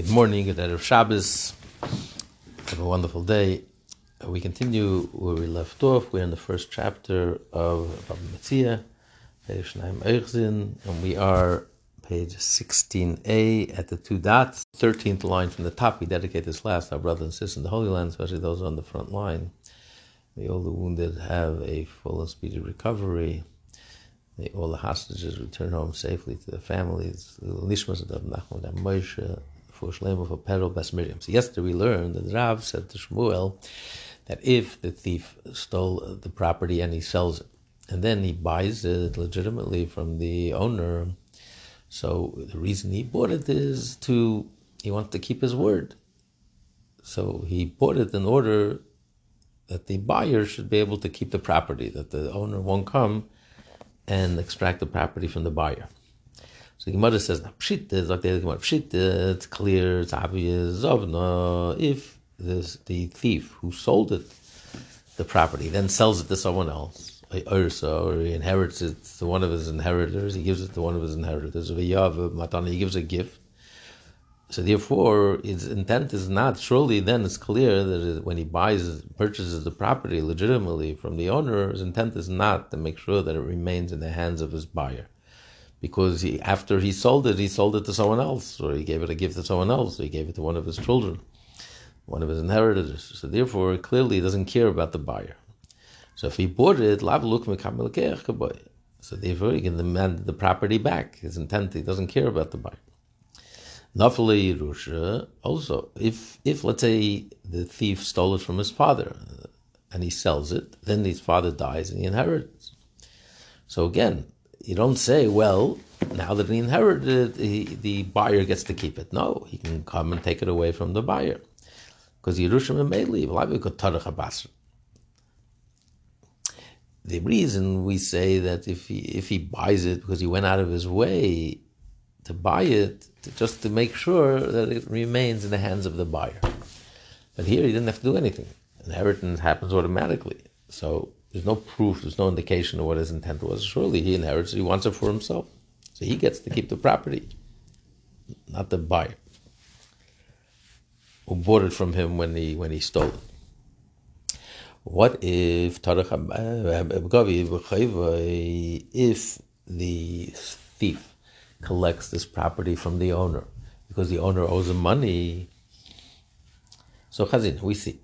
Good morning, good Erev Shabbos. Have a wonderful day. We continue where we left off. We're in the first chapter of Baba Metzia, Page Shnaim Eichzin, and we are page 16a at the two dots, 13th line from the top. We dedicate this class to our brothers and sisters in the Holy Land, especially those on the front line. May all the wounded have a full and speedy recovery. May all the hostages return home safely to their families. Nishmas Adav Nachman Adav Moshe. So yesterday we learned that Rav said to Shmuel that if the thief stole the property and he sells it, and then he buys it legitimately from the owner, so the reason he bought it is he wants to keep his word. So he bought it in order that the buyer should be able to keep the property, that the owner won't come and extract the property from the buyer. So the Gemara says, it's clear, it's obvious, if the thief who sold it, the property, then sells it to someone else, or he inherits it to one of his inheritors, he gives it to one of his inheritors, he gives a gift. So therefore, his intent is not, surely then it's clear that when he purchases the property legitimately from the owner, his intent is not to make sure that it remains in the hands of his buyer. Because after he sold it to someone else, or he gave it a gift to someone else, or he gave it to one of his children, one of his inheritors. So therefore, clearly he doesn't care about the buyer. So if he bought it, so therefore he can demand the property back. His intent, he doesn't care about the buyer. Nafale Yerusha, also, if let's say the thief stole it from his father, and he sells it, then his father dies and he inherits. So again, you don't say, well, now that he inherited it, the buyer gets to keep it. No, he can come and take it away from the buyer. Because Yerushim may leave. The reason we say that if he buys it because he went out of his way to buy it, just to make sure that it remains in the hands of the buyer. But here he didn't have to do anything. Inheritance happens automatically. So there's no proof, there's no indication of what his intent was. Surely he inherits it, he wants it for himself. So he gets to keep the property, not the buyer who bought it from him when he stole it. What if the thief collects this property from the owner because the owner owes him money? So Chazin, we see.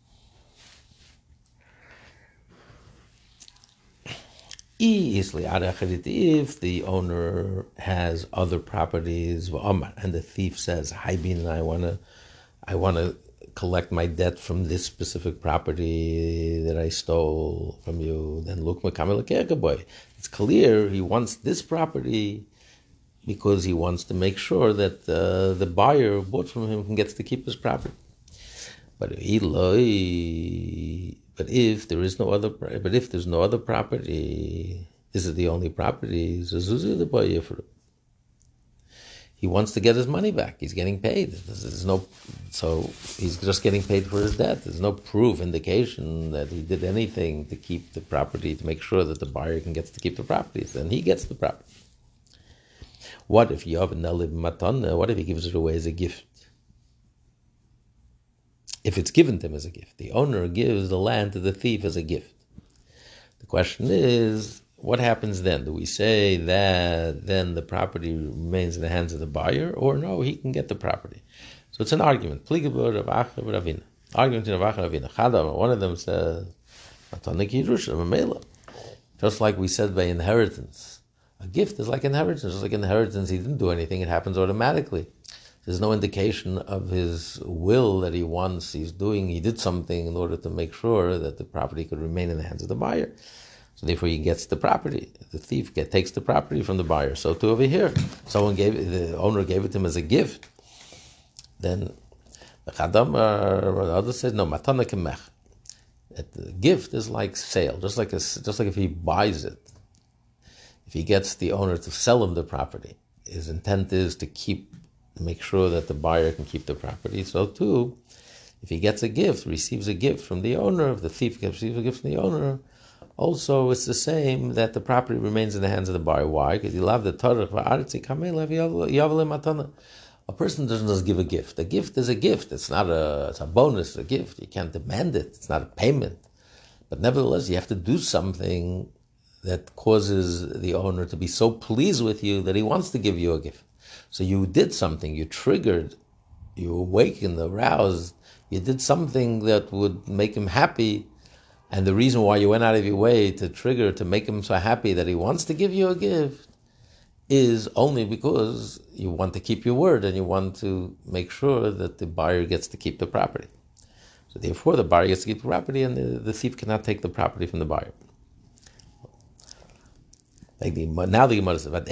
If the owner has other properties, and the thief says, "Hi, Bin, I want to collect my debt from this specific property that I stole from you," then look, it's clear he wants this property because he wants to make sure that the buyer who bought from him gets to keep his property. But if there's no other property, this is the only property. He wants to get his money back. He's getting paid. So he's just getting paid for his debt. There's no proof, indication that he did anything to keep the property, to make sure that the buyer gets to keep the property. Then he gets the property. What if he gives it away as a gift? If it's given to him as a gift, the owner gives the land to the thief as a gift. The question is, what happens then? Do we say that then the property remains in the hands of the buyer, or no, he can get the property? So it's an argument. Argument in Rav Acha and Ravina. One of them says, just like we said by inheritance. A gift is like inheritance. Just like inheritance, he didn't do anything, it happens automatically. There's no indication of his will that he did something in order to make sure that the property could remain in the hands of the buyer. So therefore he gets the property. The thief takes the property from the buyer. So too over here, the owner gave it to him as a gift. Then the other says, no, matana kemech. The gift is like sale, just like if he buys it. If he gets the owner to sell him the property, his intent is to make sure that the buyer can keep the property. So too, if he gets receives a gift from the owner, if the thief receives a gift from the owner, also it's the same, that the property remains in the hands of the buyer. Why? Because he loved the Torah. A person doesn't just give a gift. A gift is a gift. It's a bonus, it's a gift. You can't demand it. It's not a payment. But nevertheless, you have to do something that causes the owner to be so pleased with you that he wants to give you a gift. So you did something, you triggered, you awakened, aroused, you did something that would make him happy, and the reason why you went out of your way to trigger, to make him so happy that he wants to give you a gift, is only because you want to keep your word and you want to make sure that the buyer gets to keep the property. So therefore the buyer gets to keep the property and the thief cannot take the property from the buyer. Now the Gemara says,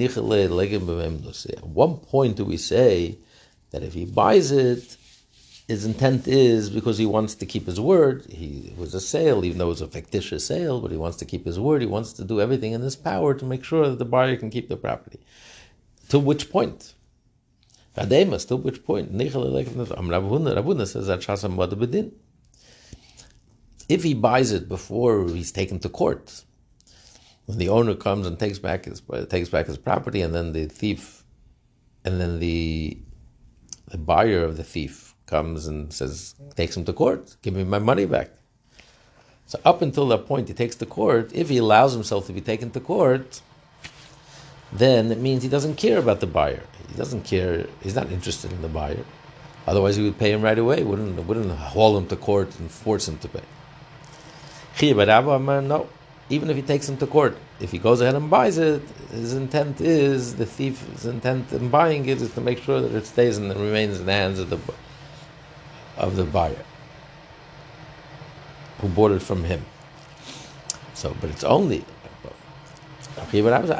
at one point do we say that if he buys it, his intent is because he wants to keep his word. It was a sale, even though it was a fictitious sale, but he wants to keep his word. He wants to do everything in his power to make sure that the buyer can keep the property. To which point? Adema, to which point? Rabuna says that if he buys it before he's taken to court, when the owner comes and takes back his property, and then the thief, and then the buyer of the thief comes and takes him to court, give me my money back. So up until that point he takes to court, if he allows himself to be taken to court, then it means he doesn't care about the buyer. He doesn't care, he's not interested in the buyer. Otherwise he would pay him right away, wouldn't haul him to court and force him to pay. No. Even if he takes him to court, if he goes ahead and buys it, his intent is, the thief's intent in buying it is to make sure that it stays and remains in the hands of the buyer who bought it from him. So, but it's only it's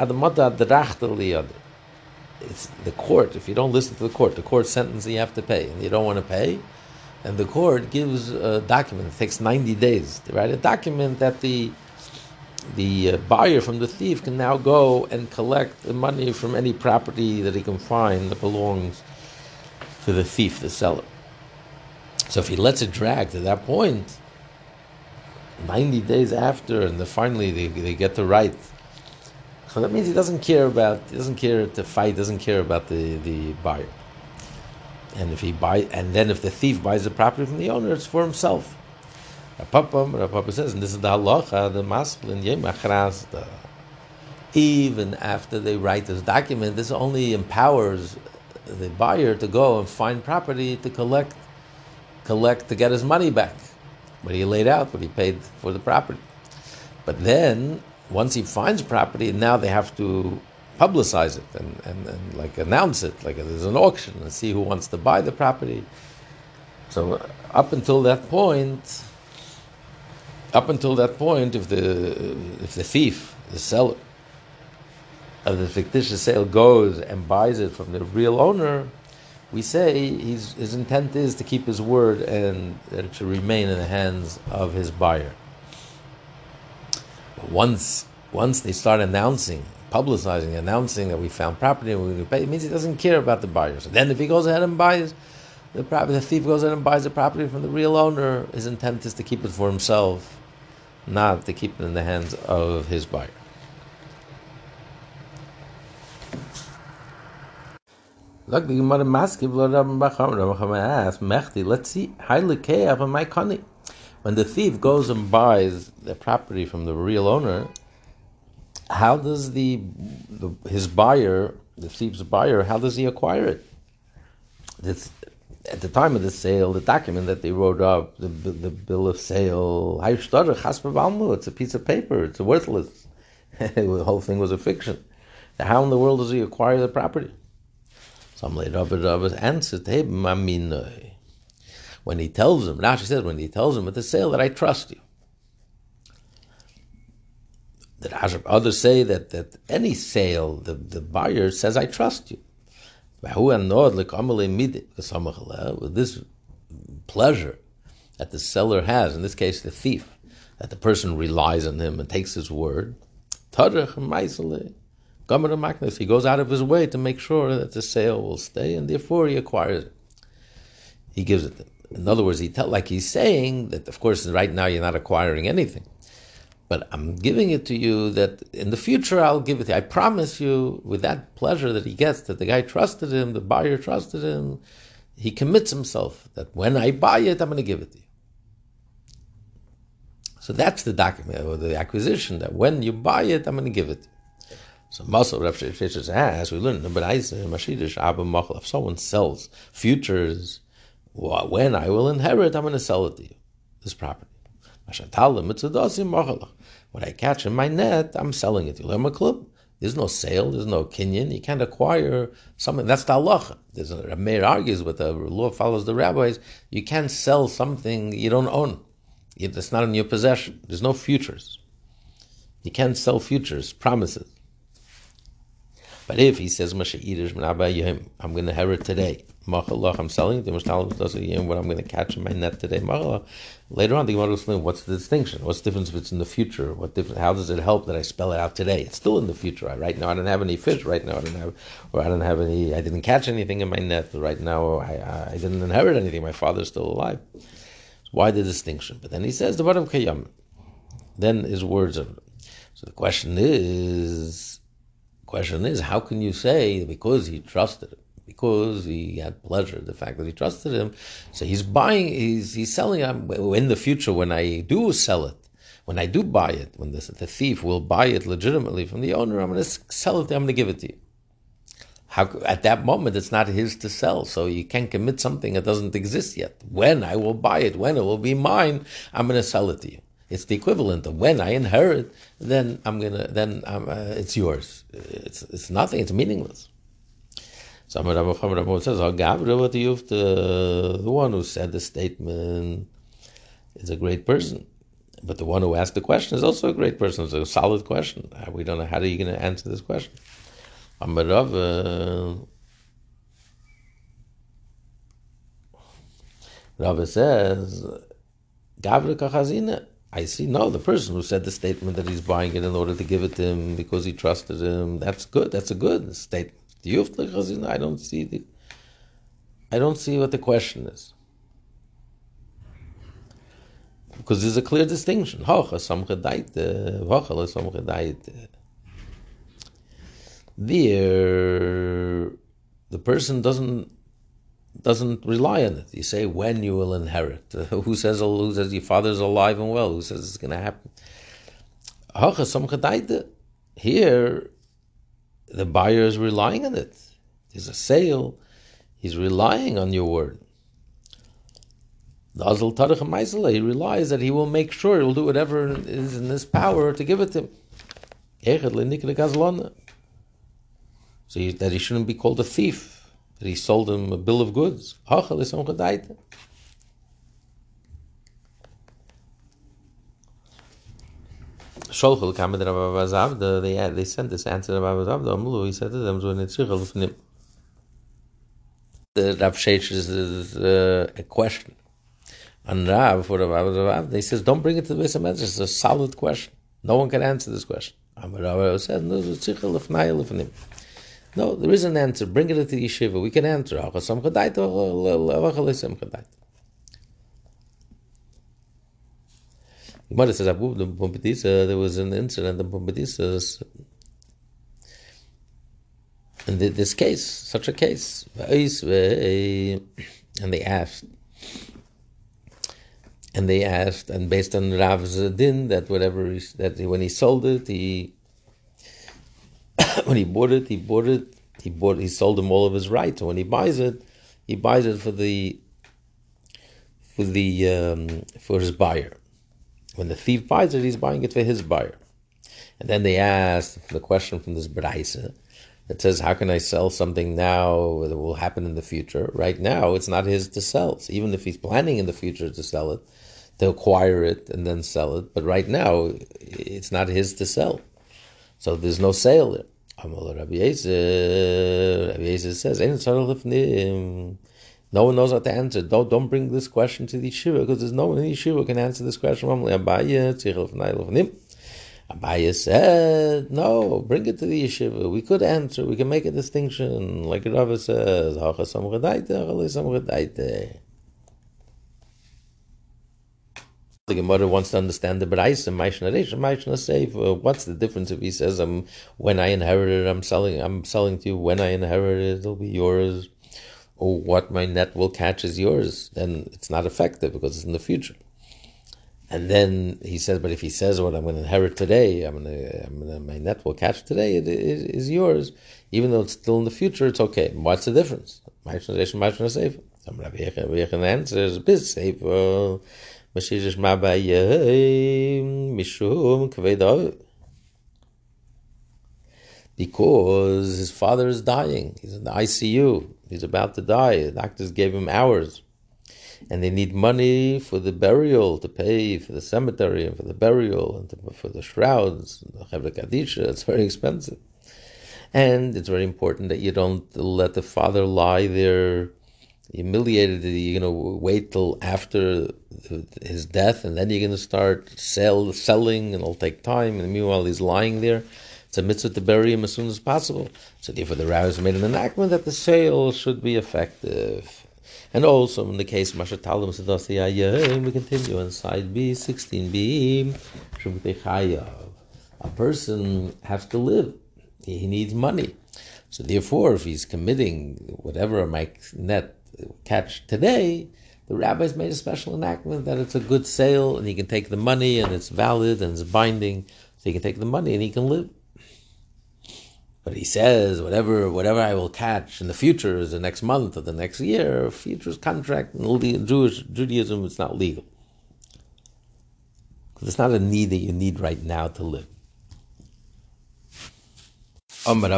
the court. If you don't listen to the court sentence you have to pay, and you don't want to pay, and the court gives a document. It takes 90 days to write a document that the buyer from the thief can now go and collect the money from any property that he can find that belongs to the thief, the seller. So if he lets it drag to that point, 90 days after, and then finally they get the right. So that means he doesn't care to fight, doesn't care about the buyer. And if the thief buys the property from the owner, it's for himself. Papa says, and this is the halacha, the masculine yem achras. Even after they write this document, this only empowers the buyer to go and find property to collect to get his money back. What he laid out, what he paid for the property. But then, once he finds property, now they have to publicize it and like announce it, like there's an auction, and see who wants to buy the property. So up until that point, if the thief, the seller of the fictitious sale goes and buys it from the real owner, we say his intent is to keep his word and that it should remain in the hands of his buyer. But once they start publicizing that we found property and we're going to pay, it means he doesn't care about the buyer. So then if he goes ahead and buys the property, the thief goes ahead and buys the property from the real owner, his intent is to keep it for himself, not to keep it in the hands of his buyer. Look, the Gemara Maskiv asks, Mechti, let's see, when the thief goes and buys the property from the real owner, how does his buyer, the thief's buyer, how does he acquire it? At the time of the sale, the document that they wrote up, the bill of sale, it's a piece of paper, it's worthless. The whole thing was a fiction. How in the world does he acquire the property? Some later Rabbi answered to him, when he tells him, Rashi says, when he tells him at the sale that I trust you. Others say that any sale, the buyer says, I trust you. With this pleasure that the seller has, in this case the thief, that the person relies on him and takes his word, he goes out of his way to make sure that the sale will stay, and therefore he acquires it. He gives it to him. In other words, he's saying that, of course, right now you're not acquiring anything. But I'm giving it to you that in the future I'll give it to you. I promise you, with that pleasure that he gets, that the guy trusted him, the buyer trusted him, he commits himself that when I buy it, I'm going to give it to you. So that's the document, or the acquisition, that when you buy it, I'm going to give it to you. So Masal Rav Sheshes asks, we learn in the Beraisa, Mashidish, Abba Machal, if someone sells futures, when I will inherit, I'm going to sell it to you, this property. What I catch in my net, I'm selling it to you. There's no sale, there's no kinyan. You can't acquire something. That's the halacha. A Meir argues, but the law follows the rabbis. You can't sell something you don't own. It's not in your possession. There's no futures. You can't sell futures, promises. But if he says, I'm going to inherit today, I'm selling it, what I'm going to catch in my net today, later on, the Gemara will explain what's the distinction, what's the difference if it's in the future, how does it help that I spell it out today? It's still in the future. Right now, I don't have any fish. Right now, I didn't catch anything in my net. Right now, I didn't inherit anything. My father's still alive. So why the distinction? But then he says, the bottom kayam. Then his words of it. So the question is, how can you say because he trusted him, because he had pleasure, the fact that he trusted him, so he's selling it in the future when I do sell it, when I do buy it, when the thief will buy it legitimately from the owner, I'm going to sell it, I'm going to give it to you. At that moment, it's not his to sell, so you can't commit something that doesn't exist yet. When I will buy it, when it will be mine, I'm going to sell it to you. It's the equivalent of when I inherit, then it's yours. It's nothing. It's meaningless. So Rabbi says, the one who said the statement is a great person, but the one who asked the question is also a great person. It's a solid question. We don't know how are you going to answer this question. Rabbi says, Gavra Kachazina. I see, no, the person who said the statement that he's buying it in order to give it to him because he trusted him, that's good. That's a good statement. I don't see what the question is. Because there's a clear distinction. There, the person doesn't rely on it. You say when you will inherit. Who says your father's alive and well? Who says it's going to happen? Here, the buyer is relying on it. There's a sale. He's relying on your word. He relies that he will make sure he will do whatever is in his power to give it to him. So that he shouldn't be called a thief. That he sold him a bill of goods. They sent this answer to Rabbi Zavda. He said to them, the Rav Sheish is a question. And Rav, for Rabbi Zavda, he says, don't bring it to the Beis HaMedrash. It's a solid question. No one can answer this question. Rabbi said, no, there is an answer. Bring it to the yeshiva. We can answer. Gemara says, there was an incident in Pumbedisa, in this case, such a case, and they asked, and based on Rav's din, that when he sold it, when he bought it, he sold him all of his rights. And when he buys it for his buyer. When the thief buys it, he's buying it for his buyer. And then they asked the question from this Beraisa that says, how can I sell something now that will happen in the future? Right now, it's not his to sell. So even if he's planning in the future to sell it, to acquire it and then sell it, but right now, it's not his to sell. So there's no sale there. Rabbi Yezer says, no one knows how to answer. Don't bring this question to the yeshiva, because there's no one in the yeshiva who can answer this question. Abaye said, no, bring it to the yeshiva. We could answer, we can make a distinction. Like Rava says, The Gemara wants to understand the Baraisa, Maishna Seif. What's the difference if he says, when I inherited, I'm selling to you. When I inherited, it'll be yours. Or what my net will catch is yours. Then it's not effective because it's in the future. And then he says, but if he says what I'm going to inherit today, my net will catch today, it is yours. Even though it's still in the future, it's okay. What's the difference? The answer is because his father is dying. He's in the ICU. He's about to die. The doctors gave him hours. And they need money for the burial, to pay for the cemetery and for the burial and for the shrouds, the Chevra Kadisha. It's very expensive. And it's very important that you don't let the father lie there humiliated. Wait till after his death, and then you're going to start selling, and it'll take time. And meanwhile, he's lying there. It's a mitzvah to bury him as soon as possible. So therefore, the rabbis made an enactment that the sale should be effective. And also, in the case of Mashatalim Sadasiyah, we continue on side B, 16b, a person has to live. He needs money. So therefore, if he's committing whatever my net catch today, the rabbis made a special enactment that it's a good sale, and he can take the money, and it's valid, and it's binding, so he can take the money, and he can live. But he says, whatever I will catch in the future is the next month or the next year, future's contract, in Judaism, it's not legal. Because it's not a need that you need right now to live. Someone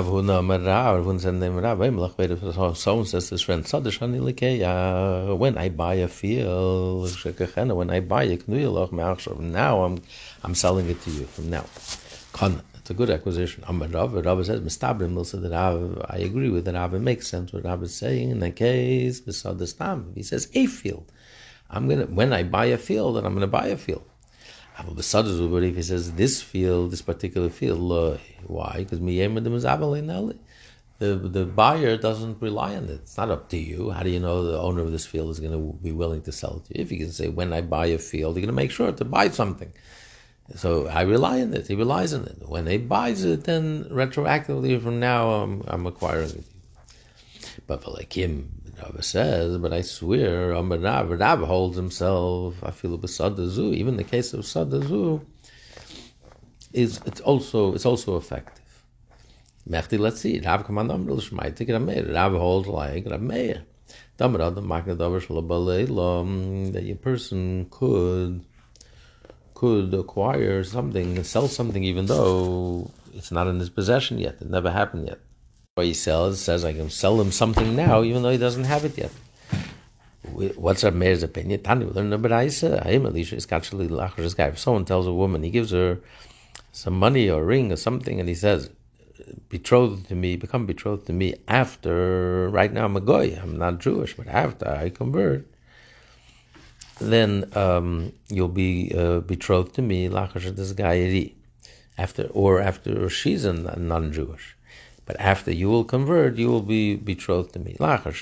says to his friend, when I buy a field, when I buy a now I'm selling it to you from now. It's a good acquisition. Rav says, I agree with the Rav. It makes sense what Rav is saying. In that case, he says, a field. When I buy a field, then I'm going to buy a field. But if he says this particular field, why? Because the buyer doesn't rely on it. It's not up to you. How do you know the owner of this field is going to be willing to sell it to you? If you can say, when I buy a field, you're going to make sure to buy something. So I rely on it. He relies on it. When he buys it, then retroactively from now, I'm acquiring it. But for like him, Rav says, but I swear, Rav holds himself. I feel b'sadazu. Even the case of sadazu it's also effective. Mechti, let's see. Rav command Amrul Shmai Tikra Meir. Rav holds like Rav Meir. Damrad the Magna Davar Shalabalei that a person could acquire something and sell something even though it's not in his possession yet. It never happened yet. What he says I can sell him something now even though he doesn't have it yet. What's Rav Meir's opinion? Tani, we learn the Baraisa. If someone tells a woman, he gives her some money or a ring or something, and he says, become betrothed to me after, right now I'm a goy, I'm not Jewish, but after I convert, then you'll be betrothed to me, after she's a non-Jewish. But after you will convert, you will be betrothed to me.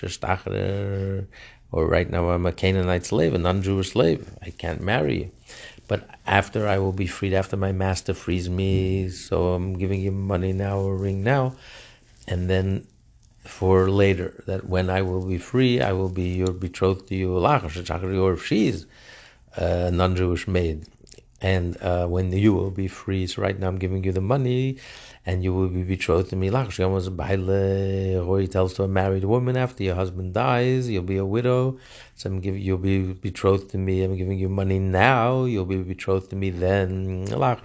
Or right now I'm a Canaanite slave, a non-Jewish slave. I can't marry you. But after I will be freed, after my master frees me, so I'm giving you money now, or a ring now, and then for later, that when I will be free, I will be your betrothed to you, or if she's a non-Jewish maid, and when you will be free, so right now I'm giving you the money, and you will be betrothed to me. Or he tells to a married woman, after your husband dies, you'll be a widow, so you'll be betrothed to me, I'm giving you money now, you'll be betrothed to me then.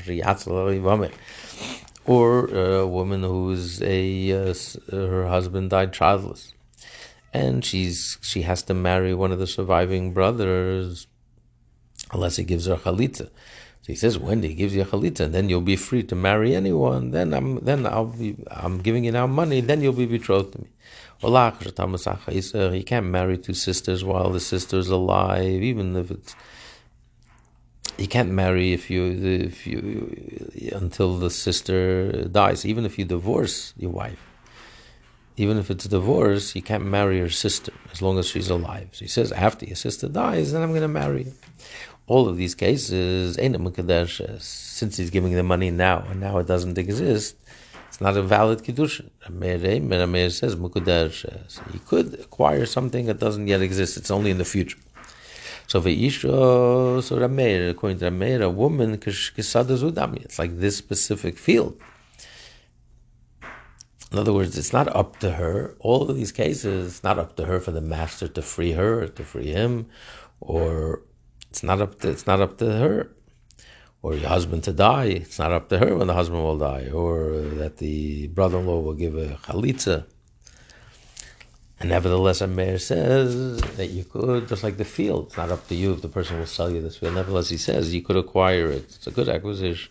Or a woman who's her husband died childless, and she has to marry one of the surviving brothers, unless he gives her a chalitza. So he says, when he gives you a chalitza, and then you'll be free to marry anyone. Then I'm giving you now money. Then you'll be betrothed to me. He can't marry two sisters while the sister's alive, even if it's. You can't marry if you until the sister dies. Even if you divorce your wife, even if it's divorce, you can't marry your sister as long as she's alive. So he says, after your sister dies, then I'm going to marry you. all of these cases, since he's giving the money now, and now it doesn't exist, it's not a valid kiddushin. Meir says he could acquire something that doesn't yet exist. It's only in the future. So ve'isha, so Rameir, according to Rameir, a woman kisada zudami. It's like this specific field. In other words, it's not up to her. All of these cases, it's not up to her for the master to free her or to free him, or it's not up to her. Or your husband to die, it's not up to her when the husband will die, or that the brother-in-law will give a chalitza. And nevertheless, a mayor says that you could, just like the field, it's not up to you if the person will sell you this field. Nevertheless, he says you could acquire it. It's a good acquisition.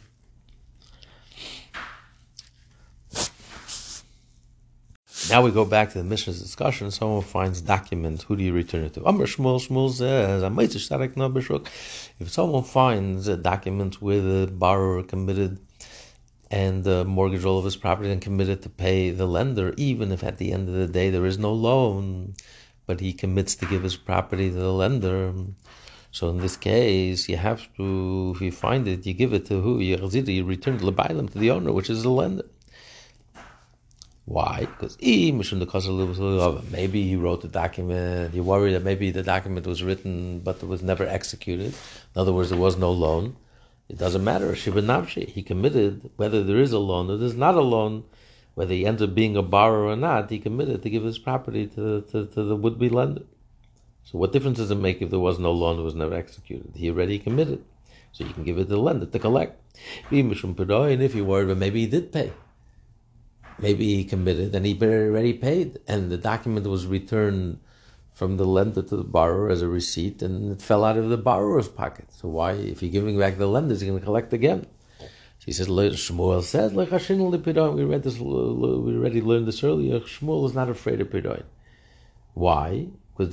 Now we go back to the Mishnah's discussion. Someone finds documents. Who do you return it to? Amr Shmuel says, if someone finds a document where the borrower committed and mortgaged all of his property and committed to pay the lender, even if at the end of the day there is no loan, but he commits to give his property to the lender. So in this case, you have to, if you find it, you give it to who? You return it to the owner, which is the lender. Why? Because maybe he wrote the document, you worry that maybe the document was written but it was never executed. In other words, there was no loan. It doesn't matter. He committed, whether there is a loan or there's not a loan, whether he ends up being a borrower or not, he committed to give his property to the would-be lender. So what difference does it make if there was no loan, it was never executed? He already committed. So you can give it to the lender to collect. And if you're worried, but maybe he did pay. Maybe he committed and he already paid, and the document was returned from the lender to the borrower as a receipt, and it fell out of the borrower's pocket. So why, if you're giving back the lender, is he going to collect again? She says, Shmuel says, we read this, we already learned this earlier. Shmuel is not afraid of pidoin. Why? Because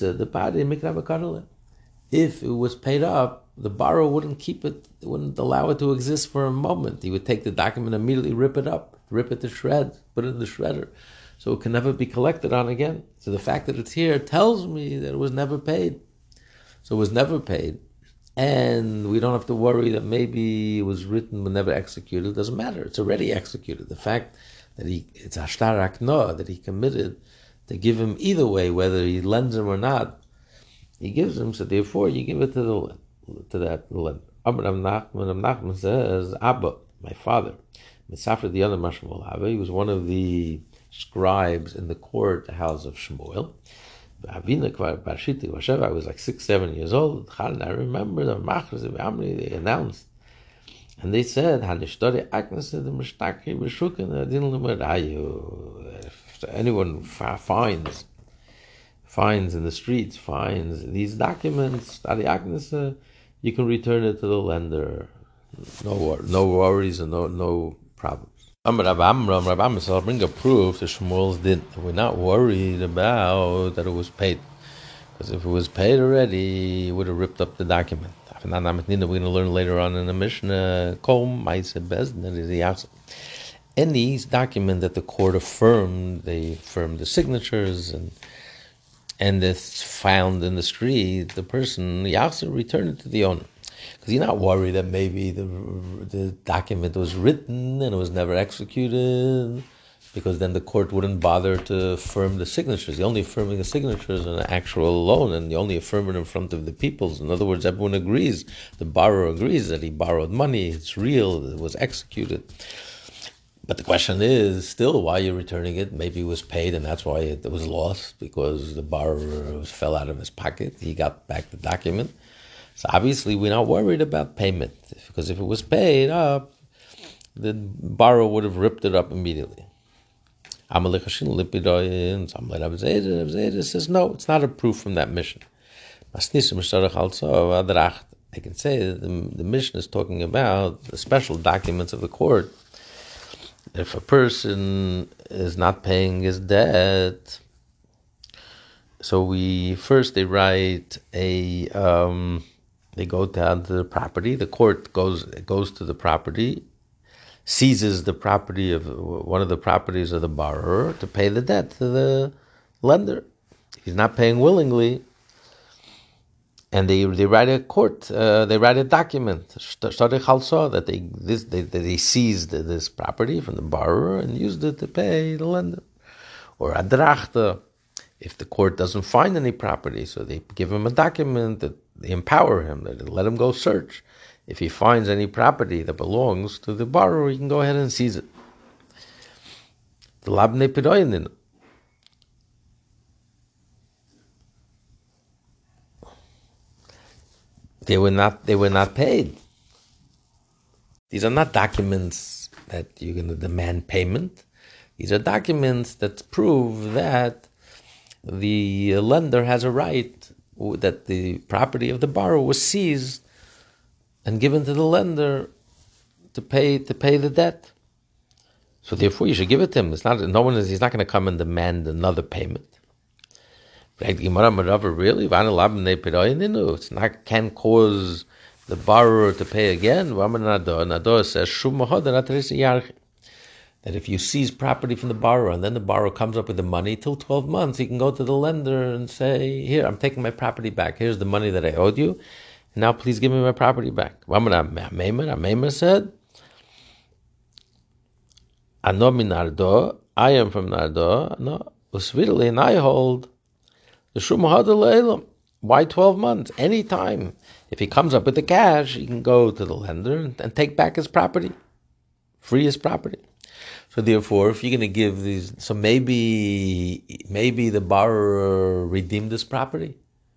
if it was paid up, the borrower wouldn't keep it, wouldn't allow it to exist for a moment. He would take the document, immediately rip it up, rip it to shreds, put it in the shredder, so it can never be collected on again. So the fact that it's here tells me that it was never paid. So it was never paid, and we don't have to worry that maybe it was written but never executed. It doesn't matter. It's already executed. The fact that it's ashtar akno, that he committed to give him either way, whether he lends him or not, he gives him. So therefore, you give it to that lender. Nachman says, Abba, my father, Misafra the other Mashmuel, he was one of the scribes in the court house of Shmuel. I was like 6-7 years old. And I remember the Machras they announced, and they said, if anyone finds in the streets, finds these documents, you can return it to the lender. No worries and no problems. Rabbi Amram, so I'll bring a proof that Shmuel's didn't. We're not worried about that it was paid. Because if it was paid already, he would have ripped up the document. We're going to learn later on in the Mishnah, any document that the court affirmed, they affirmed the signatures, and it's found in the street, the person, he has to return it to the owner. Because you're not worried that maybe the document was written and it was never executed, because then the court wouldn't bother to affirm the signatures. The only affirming the signatures is an actual loan, and the only affirm it in front of the peoples. In other words, everyone agrees, the borrower agrees that he borrowed money, it's real, it was executed. But the question is still why you're returning it. Maybe it was paid and that's why it was lost, because the borrower fell out of his pocket. He got back the document. So obviously we're not worried about payment, because if it was paid up, the borrower would have ripped it up immediately. Says no, it's not a proof from that mission. I can say that the mission is talking about the special documents of the court. If a person is not paying his debt, so they write they go down to the property, the court goes to the property, seizes the property of one of the properties of the borrower to pay the debt to the lender. If he's not paying willingly, and they write a court, they write a document, that they seized this property from the borrower and used it to pay the lender. Or adrachte, if the court doesn't find any property, so they give him a document that they empower him, that they let him go search. If he finds any property that belongs to the borrower, he can go ahead and seize it. The labne piroinin. They were not paid. These are not documents that you're going to demand payment. These are documents that prove that the lender has a right, that the property of the borrower was seized and given to the lender to pay the debt. So therefore, you should give it to him. He's not going to come and demand another payment. Really? It's not, can cause the borrower to pay again. Nador says that if you seize property from the borrower and then the borrower comes up with the money, till 12 months, he can go to the lender and say, here, I'm taking my property back. Here's the money that I owed you. Now please give me my property back. Ameimer said, Ano min Nardo, I am from Nardo, no, Usvidali, and I hold the Shumahad Elam. Why 12 months? Any time. If he comes up with the cash, he can go to the lender and take back his property, free his property. So therefore, if you're going to give these, so maybe the borrower redeemed this property,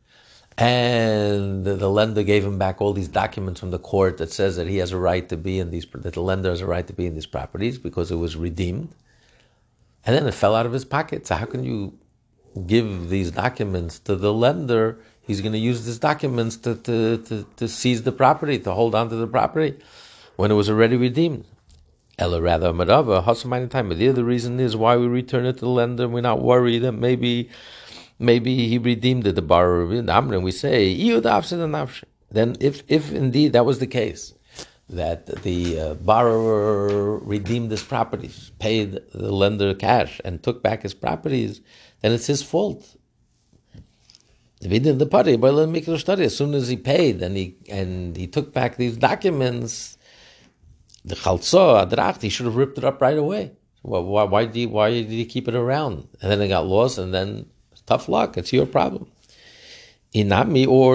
and the lender gave him back all these documents from the court that says that he has a right to be in these, that the lender has a right to be in these properties because it was redeemed, and then it fell out of his pocket. So how can you give these documents to the lender? He's going to use these documents to seize the property, to hold on to the property when it was already redeemed. Ella rather Marava, time. But the other reason is why we return it to the lender. We're not worried that maybe he redeemed it, the borrower. And we say, then if indeed that was the case, that the borrower redeemed his properties, paid the lender cash, and took back his properties, then it's his fault. As soon as he paid and he took back these documents, the chalzo adracht, he should have ripped it up right away. Why did he keep it around? And then it got lost, and then tough luck. It's your problem. Or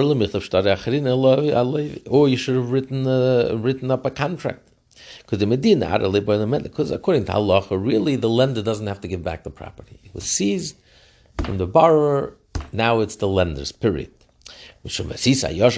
you should have written up a contract. Because according to halacha, really the lender doesn't have to give back the property. It was seized from the borrower. Now it's the lender's. Period. Because it says in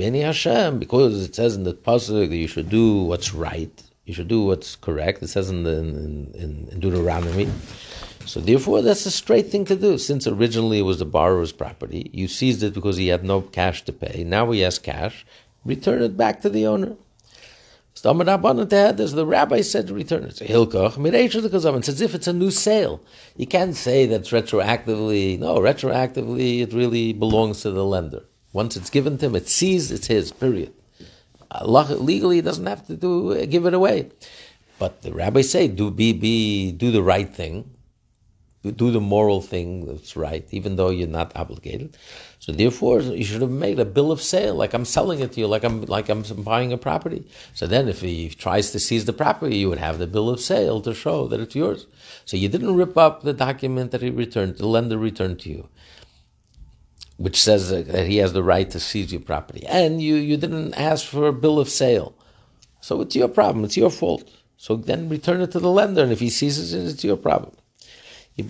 the pasuk that you should do what's right, you should do what's correct. It says in Deuteronomy. So therefore, that's a straight thing to do. Since originally it was the borrower's property, you seized it because he had no cash to pay. Now he has cash. Return it back to the owner. So the rabbi said to return it. It's as if it's a new sale. You can't say that retroactively. No, retroactively it really belongs to the lender. Once it's given to him, it's seized, it's his, period. Legally, he doesn't have to give it away. But the rabbis say, do the right thing, do the moral thing that's right, even though you're not obligated. So therefore, you should have made a bill of sale, like I'm selling it to you, like I'm buying a property. So then if he tries to seize the property, you would have the bill of sale to show that it's yours. So you didn't rip up the document that the lender returned to you, which says that he has the right to seize your property. And you didn't ask for a bill of sale. So it's your problem, it's your fault. So then return it to the lender, and if he seizes it, it's your problem. In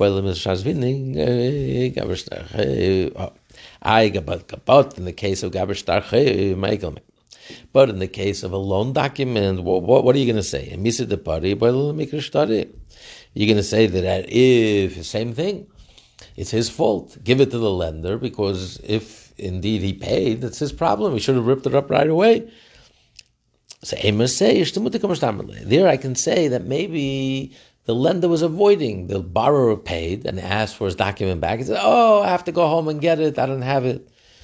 the case of Gaber Starche, but in the case of a loan document, what are you going to say? You're going to say that if, same thing, it's his fault. Give it to the lender, because if indeed he paid, it's his problem. He should have ripped it up right away. So there I can say that maybe the lender was avoiding. The borrower paid and asked for his document back. He said, I have to go home and get it. I don't have it.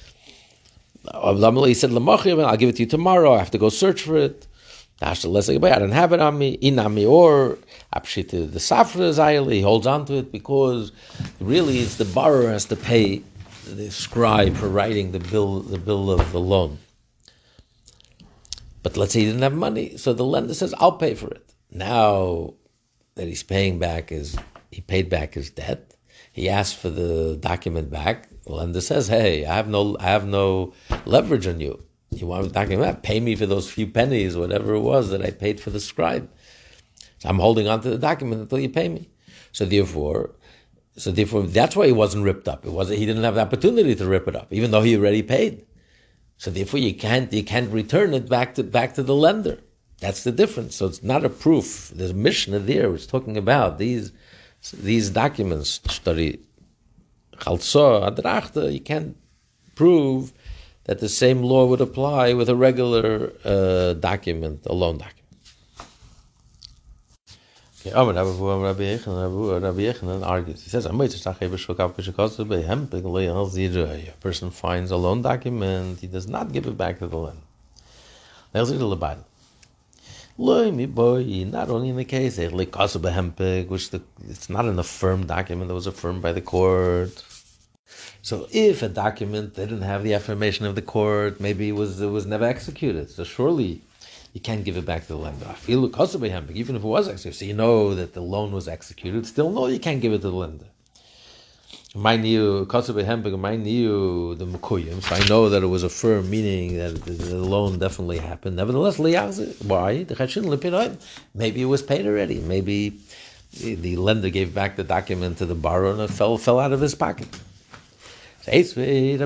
He said, I'll give it to you tomorrow. I have to go search for it. I don't have it on me. Inami, or the Safra Zayali, he holds on to it because really it's the borrower has to pay the scribe for writing the bill of the loan. But let's say he didn't have money, so the lender says, I'll pay for it. Now that he paid back his debt, he asked for the document back. The lender says, hey, I have no leverage on you. You want the document back? Pay me for those few pennies, whatever it was that I paid for the scribe. So I'm holding on to the document until you pay me. So therefore, that's why he wasn't ripped up. He didn't have the opportunity to rip it up, even though he already paid. So therefore, you can't return it back to the lender. That's the difference. So it's not a proof. There's a Mishnah there which is talking about these documents. Study Chalso Adrachta. You can't prove that the same law would apply with a regular document, a loan document. Rabbi Yechanan argues. He says, a person finds a loan document, he does not give it back to the lender. Not only in the case, which it's not an affirmed document that was affirmed by the court. So if a document didn't have the affirmation of the court, maybe it was never executed. So surely you can't give it back to the lender. Even if it was executed, so you know that the loan was executed, still no, you can't give it to the lender. The Mukuyim, so I know that it was affirmed, meaning that the loan definitely happened. Nevertheless, why? Maybe it was paid already. Maybe the lender gave back the document to the borrower and it fell out of his pocket. We learn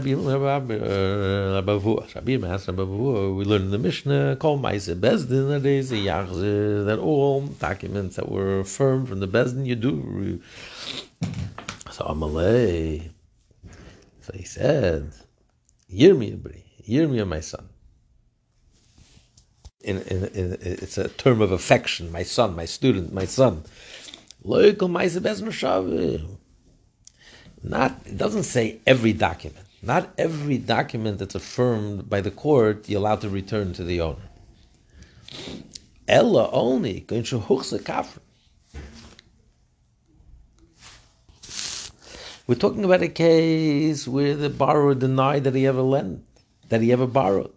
in the Mishnah, that all documents that were affirmed from the Bezdin, you do. So Amalei, so he said, Yirmiyah, my son. It's a term of affection, my son, my student, my son. It doesn't say every document. Not every document that's affirmed by the court you're allowed to return to the owner. Ella only. We're talking about a case where the borrower denied that he ever lent, that he ever borrowed.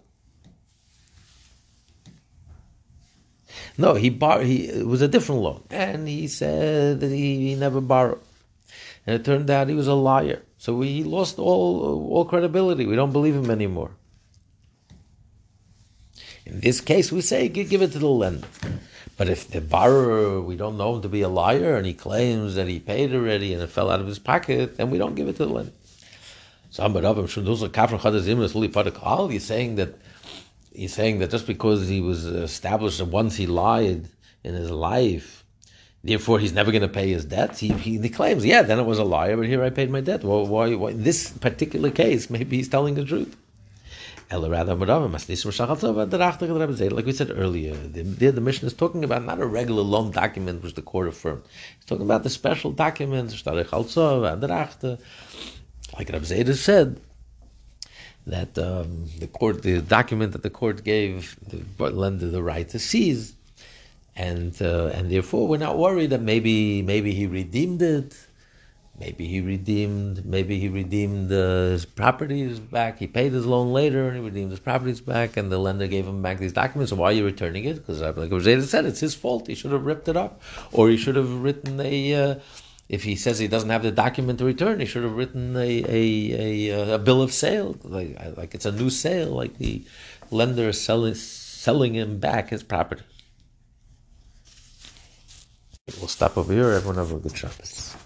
No, it was a different loan, and he said that he never borrowed. And it turned out he was a liar. So he lost all credibility. We don't believe him anymore. In this case, we say, give it to the lender. But if the borrower, we don't know him to be a liar, and he claims that he paid already and it fell out of his pocket, then we don't give it to the lender. So you're saying that just because he was established that once he lied in his life, therefore, he's never going to pay his debts. He claims, then it was a liar, but here I paid my debt. Well, why? In this particular case, maybe he's telling the truth. Like we said earlier, the Mishnah is talking about not a regular loan document which the court affirmed. It's talking about the special documents, like Rabbi Zayda said, that the document that the court gave the lender the right to seize. And therefore we're not worried that maybe he redeemed it, maybe he redeemed his properties back. He paid his loan later and he redeemed his properties back, and the lender gave him back these documents. So why are you returning it? Because like Rosetta said, it's his fault. He should have ripped it up, or he should have written if he says he doesn't have the document to return, he should have written a bill of sale, like it's a new sale, like the lender is selling him back his property. We'll stop over here. Everyone have a good Shabbos.